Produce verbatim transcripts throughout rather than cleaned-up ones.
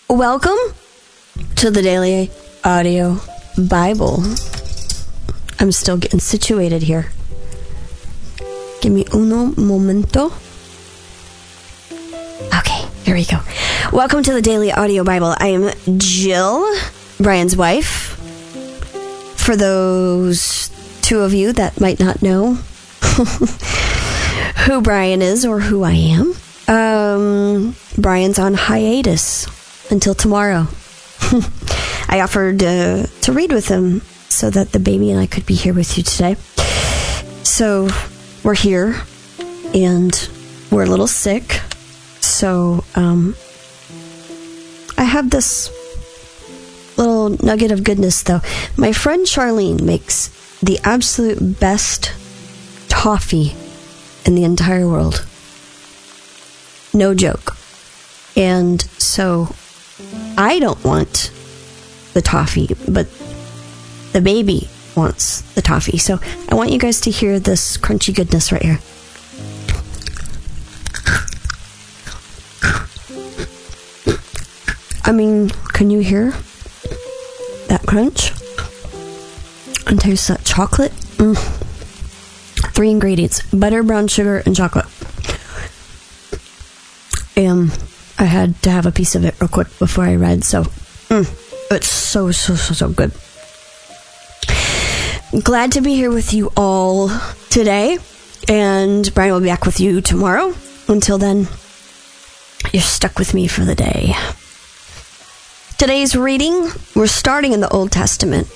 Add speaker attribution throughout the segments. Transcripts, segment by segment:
Speaker 1: Welcome to the Daily Audio Bible. I'm still getting situated here. Give me uno momento. Okay, here we go. Welcome to the Daily Audio Bible. I am Jill, Brian's wife. For those two of you that might not know who Brian is or who I am, um, Brian's on hiatus until tomorrow. I offered uh, to read with him so that the baby and I could be here with you today. So we're here and we're a little sick. So um, I have this little nugget of goodness though. My friend Charlene makes the absolute best toffee in the entire world. No joke. And so I don't want the toffee, but the baby wants the toffee. So I want you guys to hear this crunchy goodness right here. I mean, can you hear that crunch? And taste that chocolate? Mm. Three ingredients: butter, brown sugar, and chocolate. And I had to have a piece of it real quick before I read, so mm, it's so, so, so, so good. Glad to be here with you all today, and Brian will be back with you tomorrow. Until then, you're stuck with me for the day. Today's reading, we're starting in the Old Testament.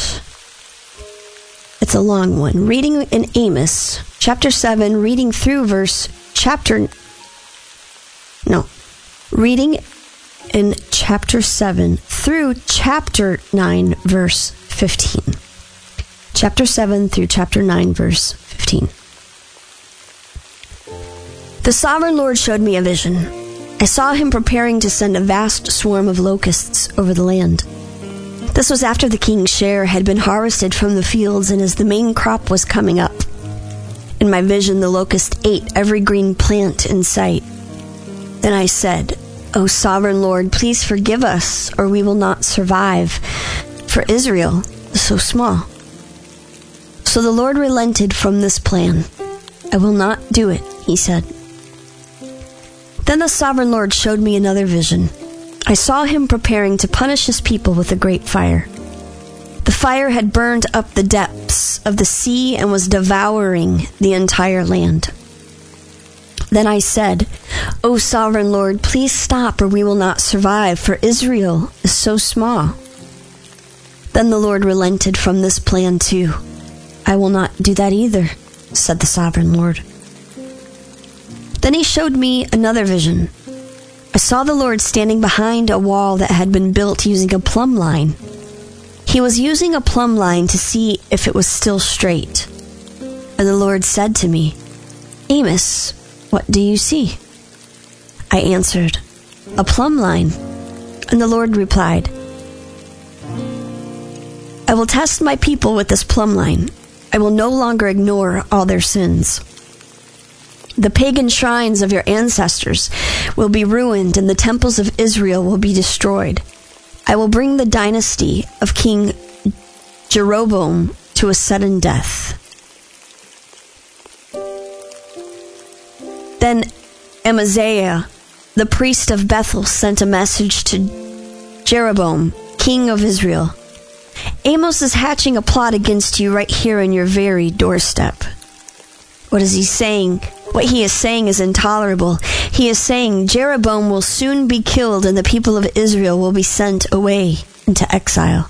Speaker 1: It's a long one. Reading in Amos, chapter seven, reading through verse chapter... No. Reading in chapter seven through chapter nine, verse fifteen. Chapter seven through chapter nine, verse fifteen. The sovereign Lord showed me a vision. I saw him preparing to send a vast swarm of locusts over the land. This was after the king's share had been harvested from the fields and as the main crop was coming up. In my vision, the locust ate every green plant in sight. Then I said, "O sovereign Lord, please forgive us, or we will not survive, for Israel is so small." So the Lord relented from this plan. "I will not do it," he said. Then the sovereign Lord showed me another vision. I saw him preparing to punish his people with a great fire. The fire had burned up the depths of the sea and was devouring the entire land. Then I said, "O sovereign Lord, please stop or we will not survive, for Israel is so small." Then the Lord relented from this plan too. "I will not do that either," said the sovereign Lord. Then he showed me another vision. I saw the Lord standing behind a wall that had been built using a plumb line. He was using a plumb line to see if it was still straight. And the Lord said to me, "Amos, what do you see?" I answered, "A plumb line." And the Lord replied, "I will test my people with this plumb line. I will no longer ignore all their sins. The pagan shrines of your ancestors will be ruined, and the temples of Israel will be destroyed. I will bring the dynasty of King Jeroboam to a sudden death." Then Amaziah, the priest of Bethel, sent a message to Jeroboam, king of Israel. "Amos is hatching a plot against you right here on your very doorstep." What is he saying? What he is saying is intolerable. He is saying Jeroboam will soon be killed and the people of Israel will be sent away into exile.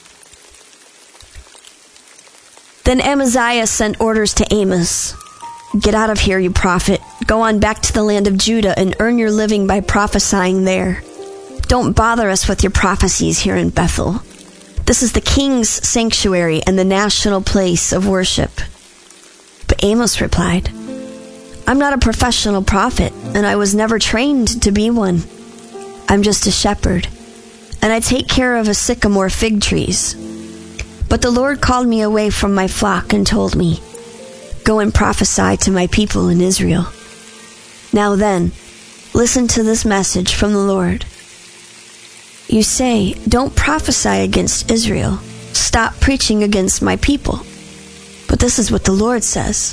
Speaker 1: Then Amaziah sent orders to Amos. "Get out of here, you prophet. Go on back to the land of Judah and earn your living by prophesying there. Don't bother us with your prophecies here in Bethel. This is the king's sanctuary and the national place of worship." But Amos replied, "I'm not a professional prophet, and I was never trained to be one. I'm just a shepherd, and I take care of a sycamore fig trees. But the Lord called me away from my flock and told me, 'Go and prophesy to my people in Israel.' Now then, listen to this message from the Lord. You say, don't prophesy against Israel. Stop preaching against my people. But this is what the Lord says.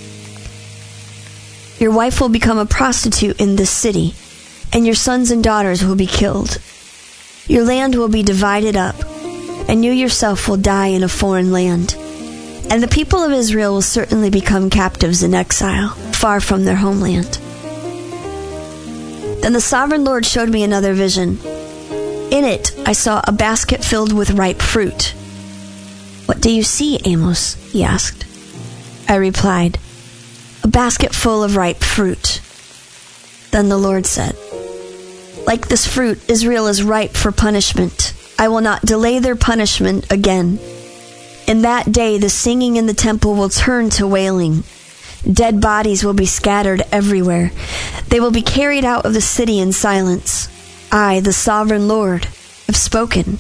Speaker 1: Your wife will become a prostitute in this city, and your sons and daughters will be killed. Your land will be divided up, and you yourself will die in a foreign land. And the people of Israel will certainly become captives in exile, far from their homeland. Then the sovereign Lord showed me another vision. In it, I saw a basket filled with ripe fruit. What do you see, Amos? He asked. I replied, a basket full of ripe fruit. Then the Lord said, like this fruit, Israel is ripe for punishment. I will not delay their punishment again. In that day, the singing in the temple will turn to wailing. Dead bodies will be scattered everywhere. They will be carried out of the city in silence. I, the sovereign Lord, have spoken.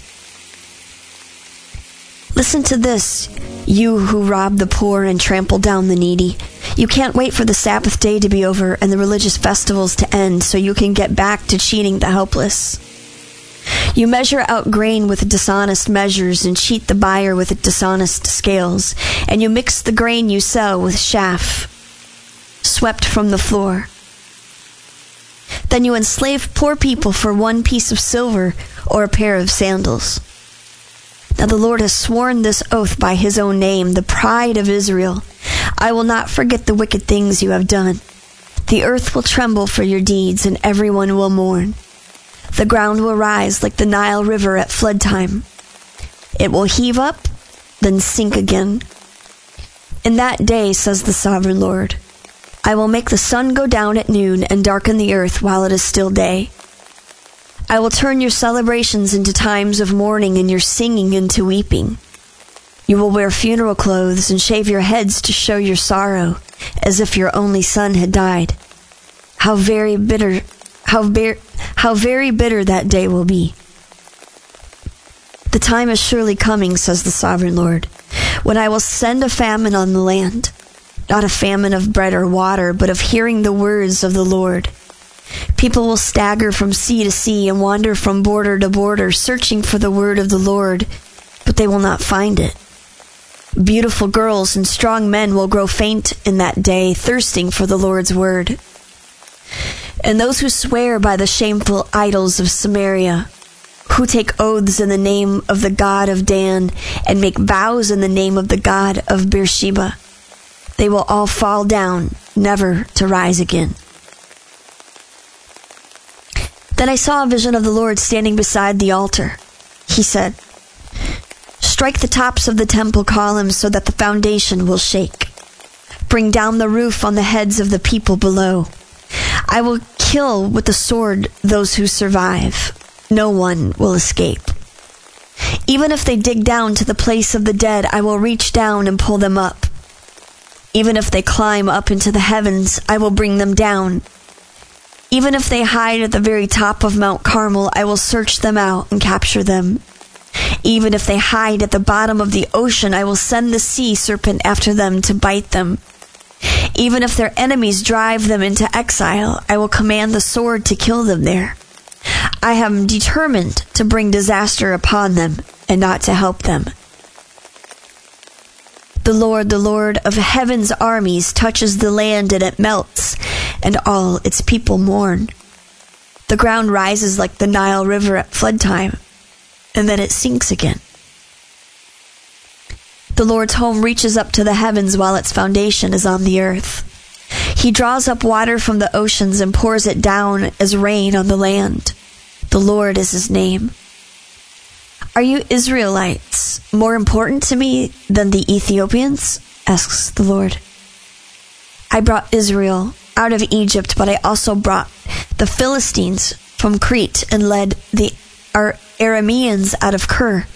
Speaker 1: Listen to this, you who rob the poor and trample down the needy. You can't wait for the Sabbath day to be over and the religious festivals to end so you can get back to cheating the helpless. You measure out grain with dishonest measures and cheat the buyer with dishonest scales, and you mix the grain you sell with chaff swept from the floor. Then you enslave poor people for one piece of silver or a pair of sandals. Now the Lord has sworn this oath by his own name, the pride of Israel. I will not forget the wicked things you have done. The earth will tremble for your deeds, and everyone will mourn. The ground will rise like the Nile River at flood time. It will heave up, then sink again. In that day, says the sovereign Lord, I will make the sun go down at noon and darken the earth while it is still day. I will turn your celebrations into times of mourning and your singing into weeping. You will wear funeral clothes and shave your heads to show your sorrow, as if your only son had died. How very bitter, how, ber- how very bitter that day will be. The time is surely coming, says the sovereign Lord, when I will send a famine on the land, not a famine of bread or water, but of hearing the words of the Lord. People will stagger from sea to sea and wander from border to border, searching for the word of the Lord, but they will not find it. Beautiful girls and strong men will grow faint in that day, thirsting for the Lord's word. And those who swear by the shameful idols of Samaria, who take oaths in the name of the God of Dan and make vows in the name of the God of Beersheba, they will all fall down, never to rise again. Then I saw a vision of the Lord standing beside the altar. He said, strike the tops of the temple columns so that the foundation will shake. Bring down the roof on the heads of the people below. I will kill with the sword those who survive. No one will escape. Even if they dig down to the place of the dead, I will reach down and pull them up. Even if they climb up into the heavens, I will bring them down. Even if they hide at the very top of Mount Carmel, I will search them out and capture them. Even if they hide at the bottom of the ocean, I will send the sea serpent after them to bite them. Even if their enemies drive them into exile, I will command the sword to kill them there. I am determined to bring disaster upon them and not to help them. The Lord, the Lord of heaven's armies, touches the land and it melts, and all its people mourn. The ground rises like the Nile River at flood time, and then it sinks again. The Lord's home reaches up to the heavens while its foundation is on the earth. He draws up water from the oceans and pours it down as rain on the land. The Lord is his name. Are you Israelites more important to me than the Ethiopians? Asks the Lord. I brought Israel out of Egypt, but I also brought the Philistines from Crete and led the Arameans out of Kir.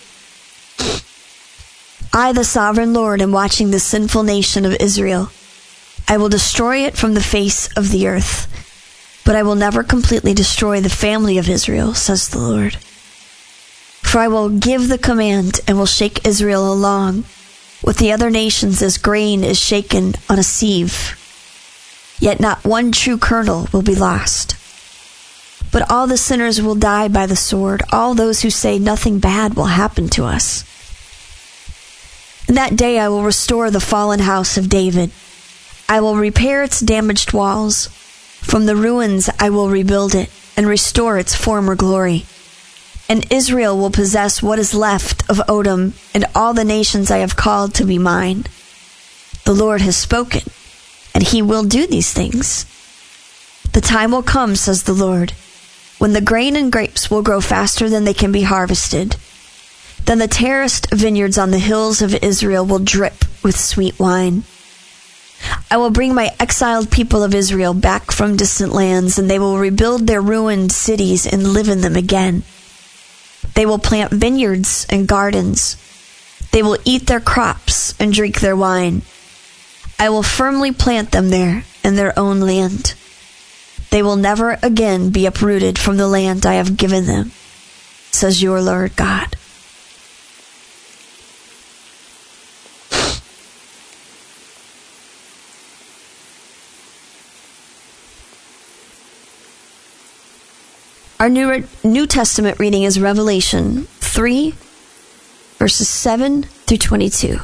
Speaker 1: I, the sovereign Lord, am watching the sinful nation of Israel. I will destroy it from the face of the earth, but I will never completely destroy the family of Israel, says the Lord. For I will give the command and will shake Israel along with the other nations as grain is shaken on a sieve. Yet not one true kernel will be lost. But all the sinners will die by the sword. All those who say nothing bad will happen to us. In that day I will restore the fallen house of David. I will repair its damaged walls. From the ruins I will rebuild it and restore its former glory. And Israel will possess what is left of Odom and all the nations I have called to be mine. The Lord has spoken, and he will do these things. The time will come, says the Lord, when the grain and grapes will grow faster than they can be harvested. Then the terraced vineyards on the hills of Israel will drip with sweet wine. I will bring my exiled people of Israel back from distant lands, and they will rebuild their ruined cities and live in them again. They will plant vineyards and gardens. They will eat their crops and drink their wine. I will firmly plant them there in their own land. They will never again be uprooted from the land I have given them, says your Lord God. Our New, New Testament reading is Revelation three, verses seven through twenty-two.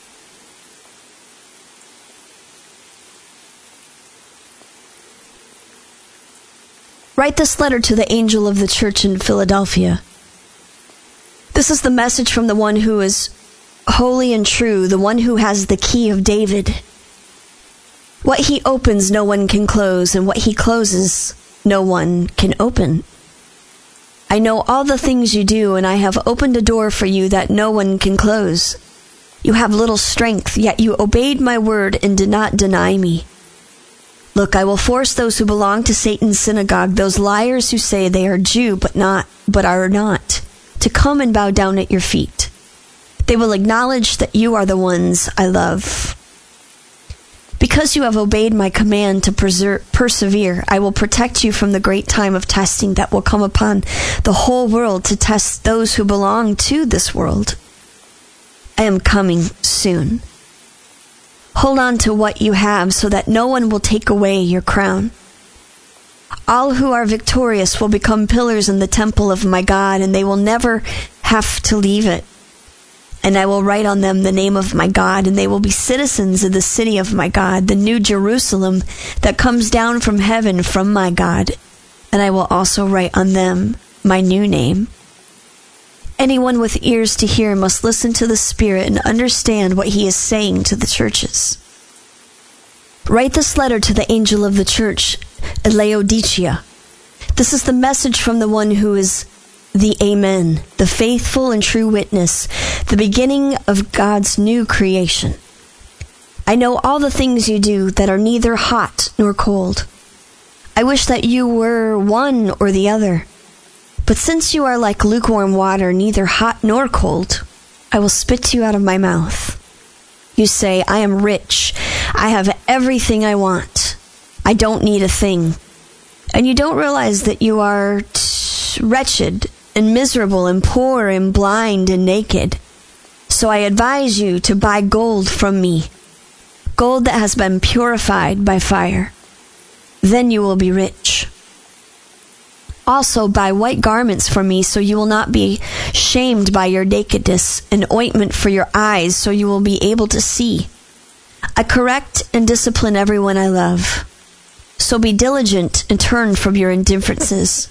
Speaker 1: Write this letter to the angel of the church in Philadelphia. This is the message from the one who is holy and true, the one who has the key of David. What he opens, no one can close, and what he closes, no one can open. I know all the things you do, and I have opened a door for you that no one can close. You have little strength, yet you obeyed my word and did not deny me. Look, I will force those who belong to Satan's synagogue, those liars who say they are Jew but not, but are not, to come and bow down at your feet. They will acknowledge that you are the ones I love. Because you have obeyed my command to preser- persevere, I will protect you from the great time of testing that will come upon the whole world to test those who belong to this world. I am coming soon. Hold on to what you have so that no one will take away your crown. All who are victorious will become pillars in the temple of my God, and they will never have to leave it. And I will write on them the name of my God, and they will be citizens of the city of my God, the new Jerusalem that comes down from heaven from my God. And I will also write on them my new name. Anyone with ears to hear must listen to the Spirit and understand what he is saying to the churches. Write this letter to the angel of the church at Laodicea. This is the message from the one who is the Amen, the faithful and true witness, the beginning of God's new creation. I know all the things you do that are neither hot nor cold. I wish that you were one or the other. But since you are like lukewarm water, neither hot nor cold, I will spit you out of my mouth. You say, I am rich. I have everything I want. I don't need a thing. And you don't realize that you are t- wretched and miserable and poor and blind and naked. So I advise you to buy gold from me, gold that has been purified by fire. Then you will be rich. Also buy white garments from me so you will not be shamed by your nakedness, and ointment for your eyes so you will be able to see. I correct and discipline everyone I love. So be diligent and turn from your indifferences.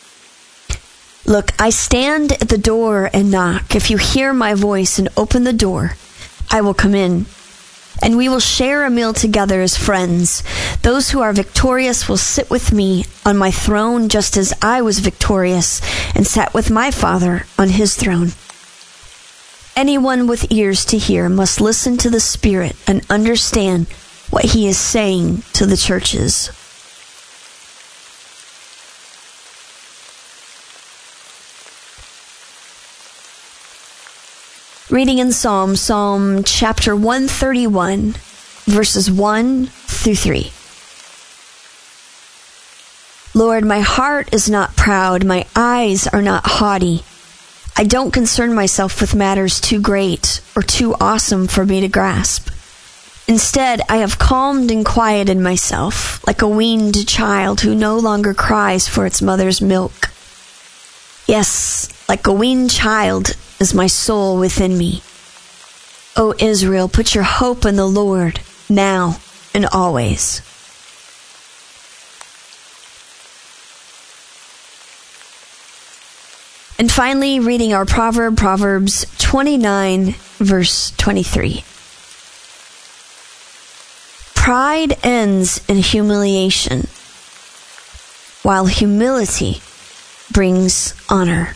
Speaker 1: Look, I stand at the door and knock. If you hear my voice and open the door, I will come in, and we will share a meal together as friends. Those who are victorious will sit with me on my throne, just as I was victorious and sat with my Father on his throne. Anyone with ears to hear must listen to the Spirit and understand what he is saying to the churches. Reading in Psalm, Psalm chapter one thirty-one, verses one through three. Lord, my heart is not proud, my eyes are not haughty. I don't concern myself with matters too great or too awesome for me to grasp. Instead, I have calmed and quieted myself like a weaned child who no longer cries for its mother's milk. Yes, like a weaned child is my soul within me. O Israel, put your hope in the Lord, now and always. And finally, reading our proverb, Proverbs twenty-nine, verse twenty-three. Pride ends in humiliation, while humility brings honor.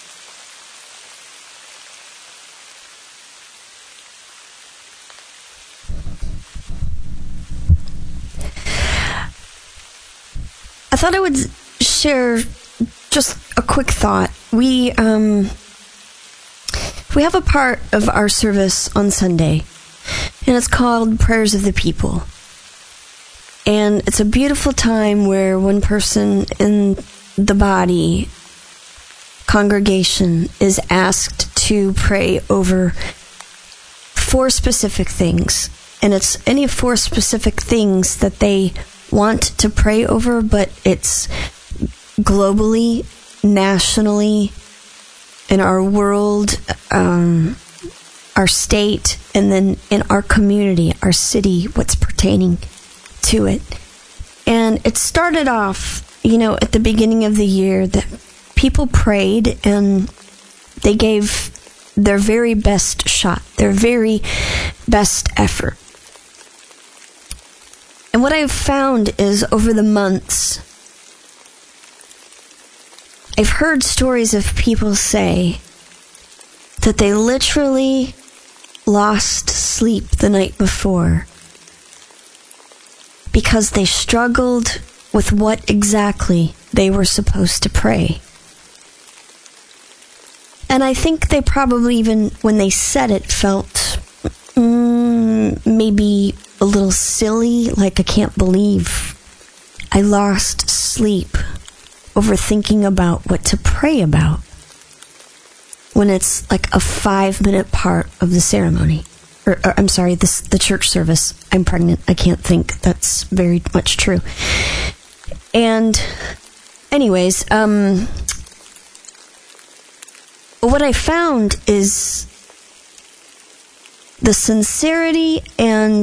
Speaker 1: I thought I would share just a quick thought. We um we have a part of our service on Sunday, and it's called Prayers of the People. And it's a beautiful time where one person in the body, congregation, is asked to pray over four specific things. And it's any four specific things that they want to pray over, but it's globally, nationally, in our world, um, our state, and then in our community, our city, what's pertaining to it. And it started off, you know, at the beginning of the year that people prayed and they gave their very best shot, their very best effort. And what I've found is over the months, I've heard stories of people say that they literally lost sleep the night before because they struggled with what exactly they were supposed to pray. And I think they probably, even when they said it, felt mm, maybe a little silly, like I can't believe I lost sleep over thinking about what to pray about when it's like a five-minute part of the ceremony. Or, or I'm sorry, this the church service. I'm pregnant. I can't think. That's very much true. And anyways, um, what I found is the sincerity and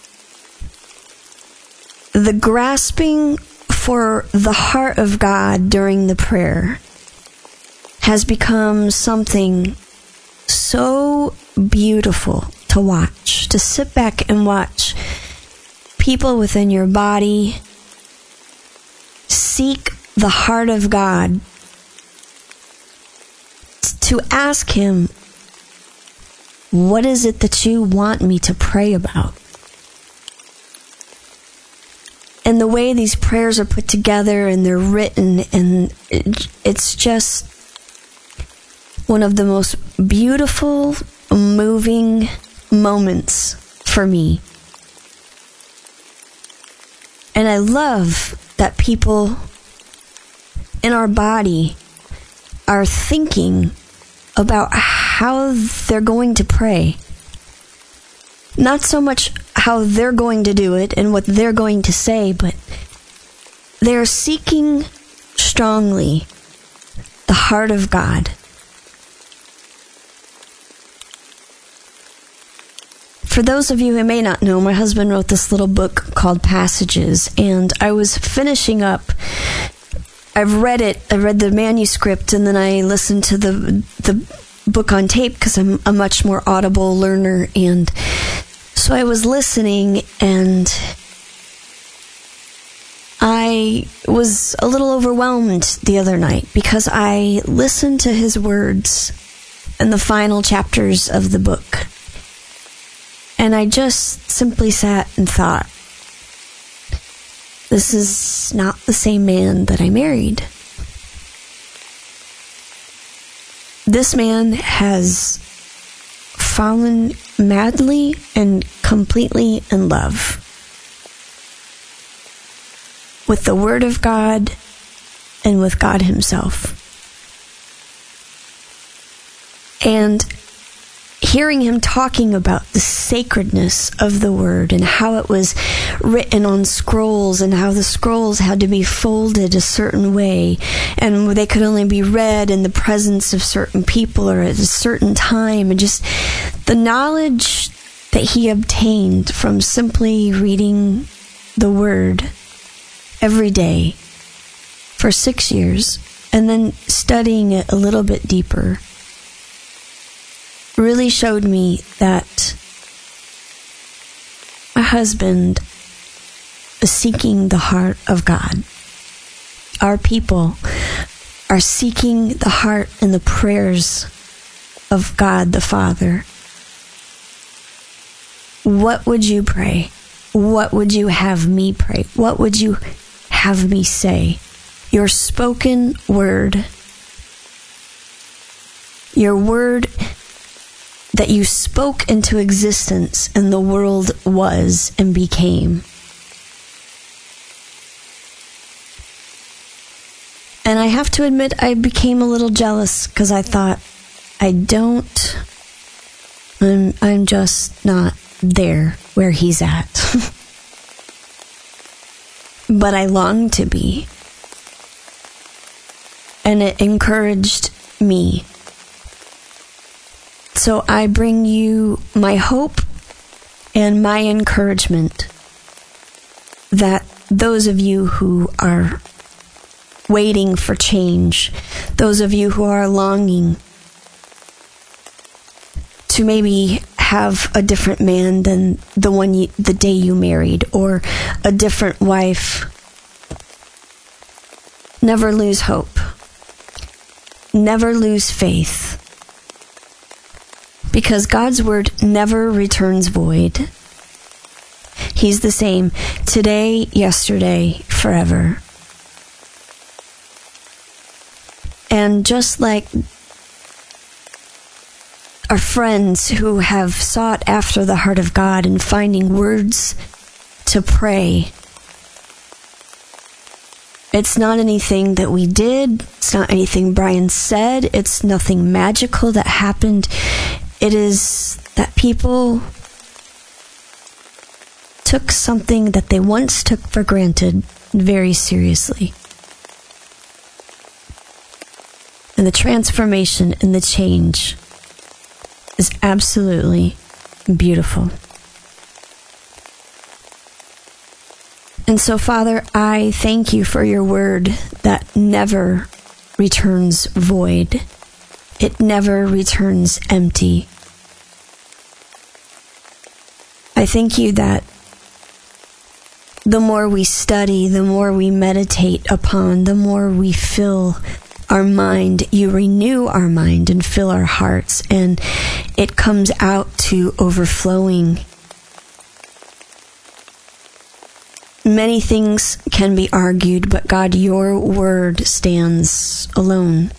Speaker 1: the grasping for the heart of God during the prayer has become something so beautiful to watch, to sit back and watch people within your body seek the heart of God, to ask Him, what is it that you want me to pray about? And the way these prayers are put together and they're written, and it's just one of the most beautiful, moving moments for me. And I love that people in our body are thinking about how they're going to pray. Not so much how they're going to do it and what they're going to say, but they're seeking strongly the heart of God. For those of you who may not know, my husband wrote this little book called Passages, and I was finishing up. I've read it. I read the manuscript, and then I listened to the the book on tape because I'm a much more audible learner, and so I was listening, and I was a little overwhelmed the other night because I listened to his words in the final chapters of the book. And I just simply sat and thought, this is not the same man that I married. This man has fallen madly and completely in love with the Word of God and with God Himself. And hearing him talking about the sacredness of the word and how it was written on scrolls and how the scrolls had to be folded a certain way and they could only be read in the presence of certain people or at a certain time, and just the knowledge that he obtained from simply reading the word every day for six years and then studying it a little bit deeper really showed me that my husband is seeking the heart of God. Our people are seeking the heart and the prayers of God the Father. What would you pray? What would you have me pray? What would you have me say? Your spoken word, your word that you spoke into existence and the world was and became. And I have to admit, I became a little jealous because I thought, I don't, I'm, I'm just not there where he's at. But I longed to be. And it encouraged me. So I bring you my hope and my encouragement that those of you who are waiting for change, those of you who are longing to maybe have a different man than the one you, the day you married, or a different wife, never lose hope. Never lose faith. Because God's word never returns void. He's the same today, yesterday, forever. And just like our friends who have sought after the heart of God and finding words to pray, it's not anything that we did. It's not anything Brian said. It's nothing magical that happened. It is that people took something that they once took for granted very seriously. And the transformation and the change is absolutely beautiful. And so, Father, I thank you for your word that never returns void. It never returns empty. I thank you that the more we study, the more we meditate upon, the more we fill our mind, you renew our mind and fill our hearts, and it comes out to overflowing. Many things can be argued, but God, your word stands alone.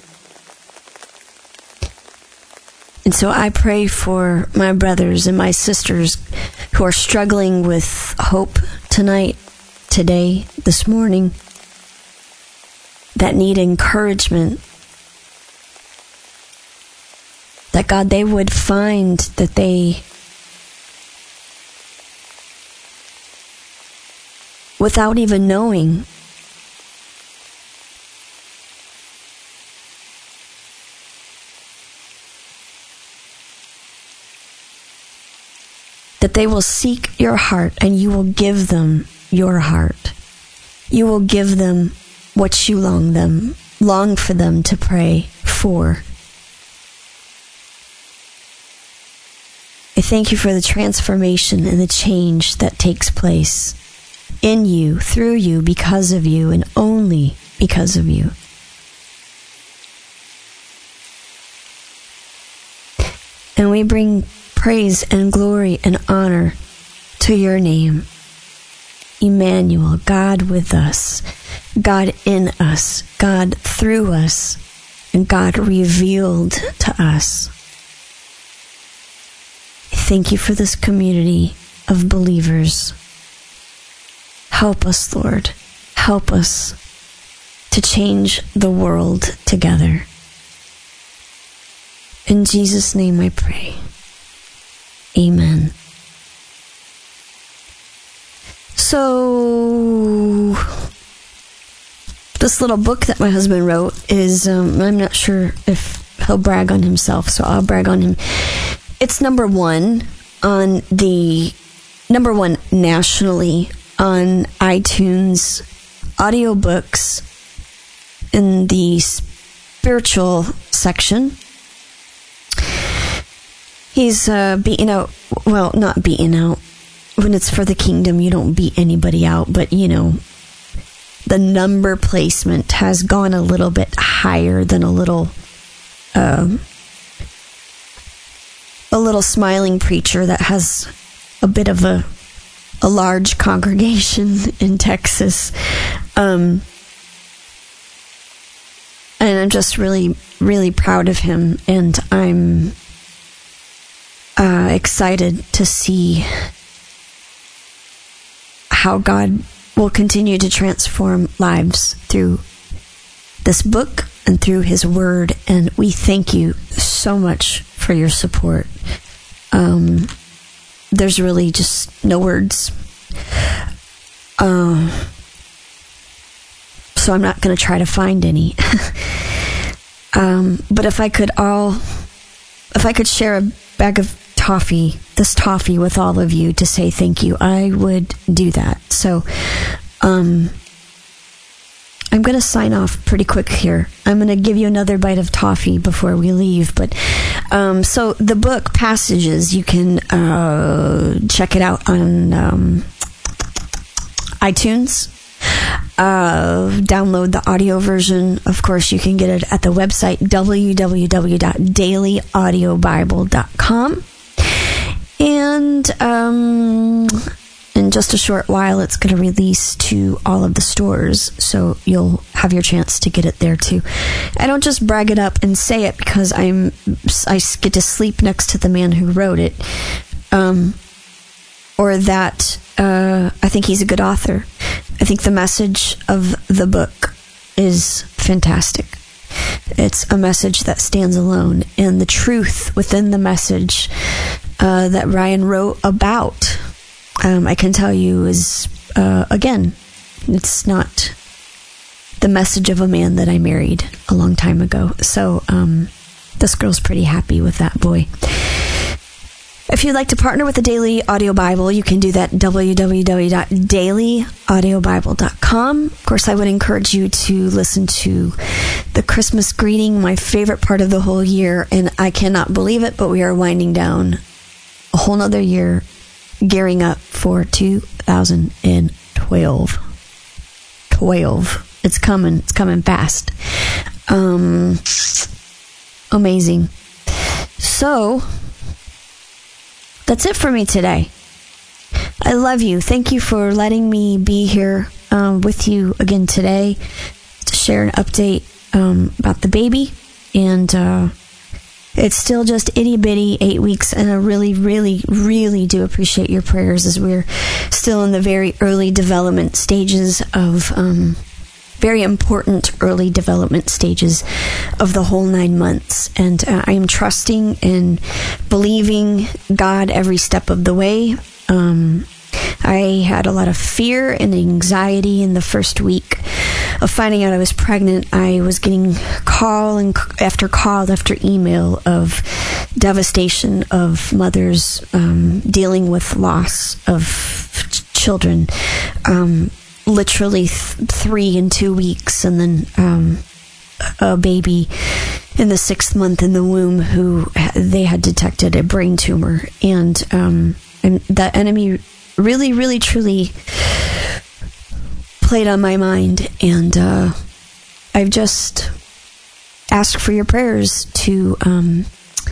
Speaker 1: And so I pray for my brothers and my sisters who are struggling with hope tonight, today, this morning, that need encouragement, that God, they would find that they, without even knowing, that they will seek your heart and you will give them your heart. You will give them what you long them, long for them to pray for. I thank you for the transformation and the change that takes place in you, through you, because of you, and only because of you. And we bring praise and glory and honor to your name. Emmanuel, God with us, God in us, God through us, and God revealed to us. Thank you for this community of believers. Help us, Lord. Help us to change the world together. In Jesus' name I pray. Amen. So, this little book that my husband wrote is, um, I'm not sure if he'll brag on himself, so I'll brag on him. It's number one on the, number one nationally on iTunes audiobooks in the spiritual section. He's uh, beaten out, well, not beaten out. When it's for the kingdom, you don't beat anybody out, but, you know, the number placement has gone a little bit higher than a little, uh, a little smiling preacher that has a bit of a, a large congregation in Texas. Um, and I'm just really, really proud of him, and I'm uh, excited to see how God will continue to transform lives through this book and through his word. And we thank you so much for your support. Um, there's really just no words. Uh, so I'm not going to try to find any. um, but if I could all, if I could share a bag of toffee, this toffee with all of you to say thank you, I would do that. So, um, I'm going to sign off pretty quick here. I'm going to give you another bite of toffee before we leave. But, um, so the book Passages, you can, uh, check it out on, um, iTunes. Uh, download the audio version. Of course, you can get it at the website w w w dot daily audio bible dot com. And um, in just a short while, it's going to release to all of the stores, so you'll have your chance to get it there too. I don't just brag it up and say it because I'm I get to sleep next to the man who wrote it, um, or that uh, I think he's a good author. I think the message of the book is fantastic. It's a message that stands alone, and the truth within the message uh, that Ryan wrote about, um, I can tell you is, uh, again, it's not the message of a man that I married a long time ago. So um, this girl's pretty happy with that boy. If you'd like to partner with the Daily Audio Bible, you can do that at w w w dot daily audio bible dot com. Of course, I would encourage you to listen to the Christmas greeting, my favorite part of the whole year, and I cannot believe it, but we are winding down a whole nother year, gearing up for two thousand twelve. twelve. It's coming. It's coming fast. Um, amazing. So, that's it for me today. I love you. Thank you for letting me be here um, with you again today to share an update um, about the baby. And uh, it's still just itty bitty eight weeks, and I really, really, really do appreciate your prayers as we're still in the very early development stages of, um, very important early development stages of the whole nine months. And uh, I am trusting and believing God every step of the way. Um, I had a lot of fear and anxiety in the first week of finding out I was pregnant. I was getting call and after call after email of devastation of mothers um, dealing with loss of ch- children. Um, literally th- three in two weeks, and then um, a baby in the sixth month in the womb who ha- they had detected a brain tumor. And, um, and the enemy really, really, truly played on my mind. And uh, I've just asked for your prayers to um,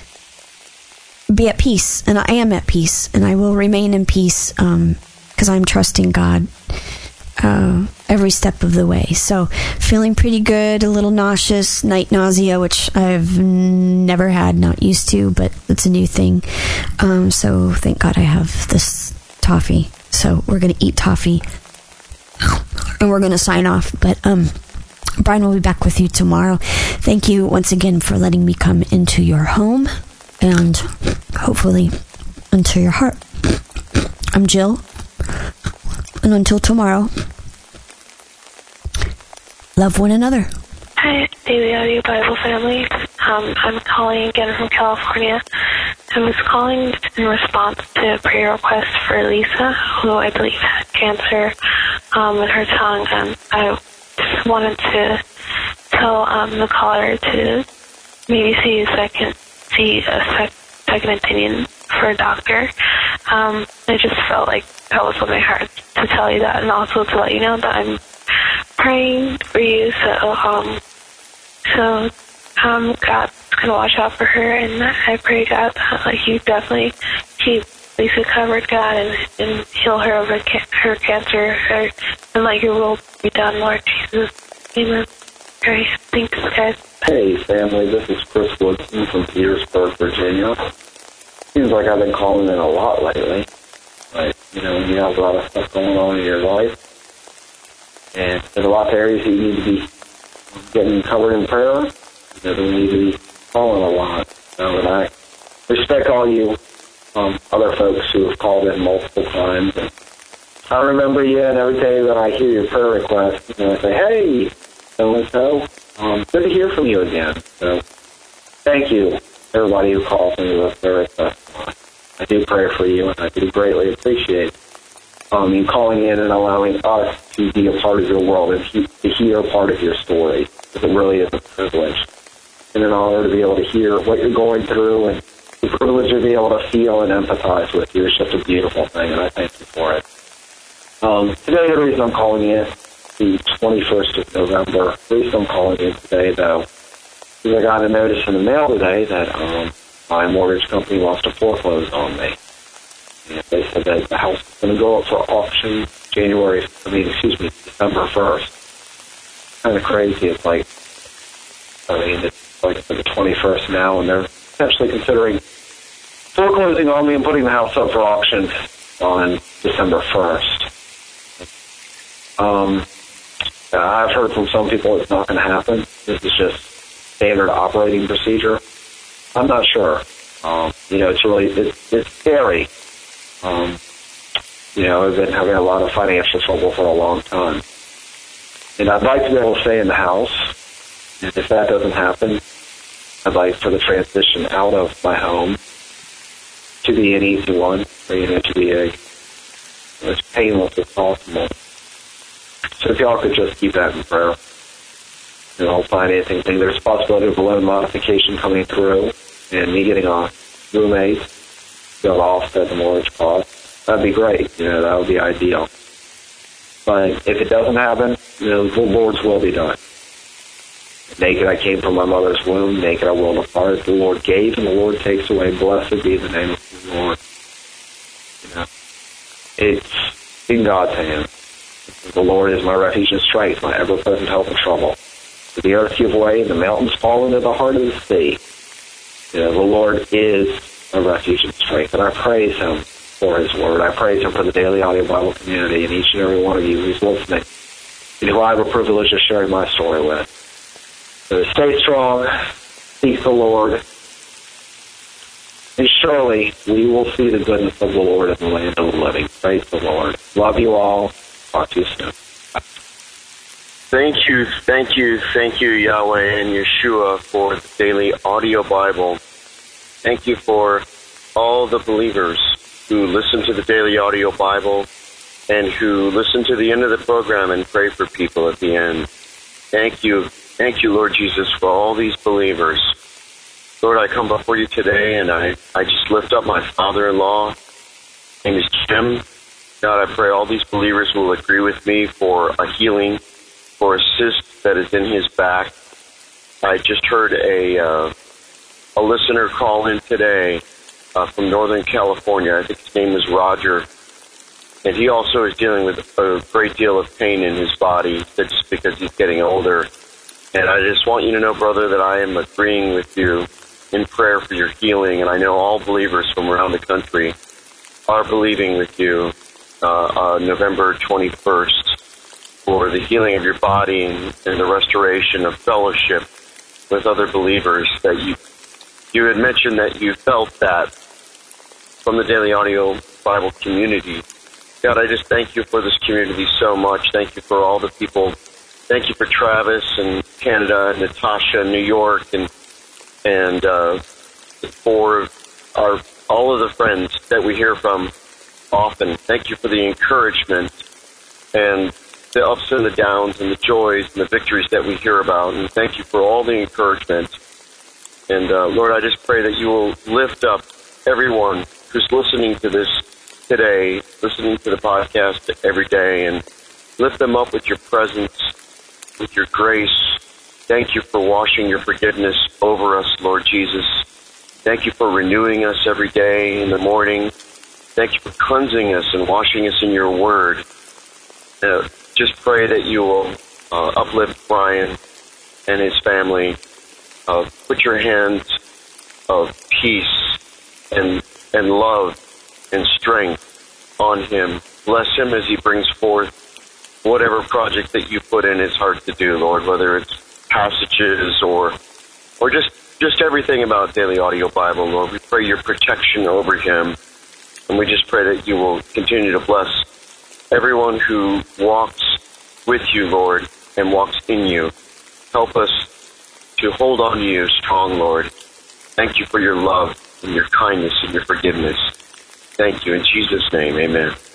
Speaker 1: be at peace. And I am at peace, and I will remain in peace because um, I'm trusting God Uh, every step of the way. So feeling pretty good, a little nauseous, night nausea, which I've never had, not used to, but it's a new thing. Um, so thank God I have this toffee. So we're going to eat toffee and we're going to sign off. But um, Brian will be back with you tomorrow. Thank you once again for letting me come into your home, and hopefully into your heart. I'm Jill, and until tomorrow, love one another.
Speaker 2: Hi, Daily Audio Bible family. Um, I'm calling again from California. I was calling in response to a prayer request for Lisa, who I believe had cancer um, in her tongue. Um, I just wanted to tell um, the caller to maybe see a second, see a sec- second opinion for a doctor. Um, I just felt like that was on my heart to tell you that, and also to let you know that I'm praying for you. So, um, so um, God's gonna watch out for her, and I pray God that like you definitely keep Lisa covered, God, and, and heal her of her, ca- her cancer, her, and let your will be done, Lord Jesus. Amen. Great. Thanks, guys.
Speaker 3: Hey, family, this is Chris Woodson from Petersburg, Virginia. Seems like I've been calling in a lot lately. But, you know, when you have a lot of stuff going on in your life, and there's a lot of areas that you need to be getting covered in prayer, you know, we need to be calling a lot. So, and I respect all you um, other folks who have called in multiple times. And I remember you, and every day that I hear your prayer request, you know, I say, hey, so-and-so, um, good to hear from you again. So thank you, everybody who calls me with their request. I do pray for you, and I do greatly appreciate um, you calling in and allowing us to be a part of your world and he- to hear part of your story, because it really is a privilege and an honor to be able to hear what you're going through, and the privilege to be able to feel and empathize with you is just a beautiful thing, and I thank you for it. Um, today, the reason I'm calling in the twenty-first of November. The reason I'm calling in today, though, is I got a notice in the mail today that um, my mortgage company wants to foreclose on me. And they said that the house is going to go up for auction January, I mean, excuse me, December first. Kind of crazy. It's like, I mean, it's like the twenty-first now, and they're essentially considering foreclosing on me and putting the house up for auction on December first. Um, I've heard from some people it's not going to happen. This is just standard operating procedure. I'm not sure. Um, you know, it's really, it's, it's scary. Um, you know, I've been having a lot of financial trouble for a long time. And I'd like to be able to stay in the house. And if that doesn't happen, I'd like for the transition out of my home to be an easy one, or, you know, to be a, as painless as possible. So if y'all could just keep that in prayer. You know, financing thing. There's a possibility of a loan modification coming through and me getting a roommate to be able to offset the mortgage cost. That'd be great. You know, that would be ideal. But if it doesn't happen, you know, the Lord's will be done. Naked I came from my mother's womb, naked I will depart. The Lord gave and the Lord takes away. Blessed be the name of the Lord. You know, it's in God's hands. The Lord is my refuge and strength, my ever-present help in trouble. For the earth give way, and the mountains fall into the heart of the sea. You know, the Lord is a refuge and strength, and I praise Him for His Word. I praise Him for the Daily Audio Bible community and each and every one of you who's listening, and who I have a privilege of sharing my story with. So stay strong, seek the Lord, and surely we will see the goodness of the Lord in the land of the living. Praise the Lord. Love you all. Talk to you soon.
Speaker 4: Thank you, thank you, thank you, Yahweh and Yeshua, for the Daily Audio Bible. Thank you for all the believers who listen to the Daily Audio Bible and who listen to the end of the program and pray for people at the end. Thank you, thank you, Lord Jesus, for all these believers. Lord, I come before you today and I, I just lift up my father-in-law. His name is Jim. God, I pray all these believers will agree with me for a healing, for a cyst that is in his back. I just heard a uh, a listener call in today uh, from Northern California. I think his name is Roger. And he also is dealing with a great deal of pain in his body, just because he's getting older. And I just want you to know, brother, that I am agreeing with you in prayer for your healing. And I know all believers from around the country are believing with you uh, uh, November twenty-first for the healing of your body and, and the restoration of fellowship with other believers. That you you had mentioned that you felt that from the Daily Audio Bible community. God, I just thank you for this community so much. Thank you for all the people. Thank you for Travis and Canada and Natasha in New York and and uh, for our all of the friends that we hear from often. Thank you for the encouragement and the ups and the downs and the joys and the victories that we hear about. And thank you for all the encouragement. And uh, Lord, I just pray that you will lift up everyone who's listening to this today, listening to the podcast every day, and lift them up with your presence, with your grace. Thank you for washing your forgiveness over us, Lord Jesus. Thank you for renewing us every day in the morning. Thank you for cleansing us and washing us in your word. Uh, just pray that you will uh, uplift Brian and his family. Uh, put your hands of peace and and love and strength on him. Bless him as he brings forth whatever project that you put in his heart to do, Lord, whether it's passages or or just, just everything about Daily Audio Bible, Lord. We pray your protection over him, and we just pray that you will continue to bless everyone who walks with you, Lord, and walks in you. Help us to hold on to you strong, Lord. Thank you for your love and your kindness and your forgiveness. Thank you. In Jesus' name, amen.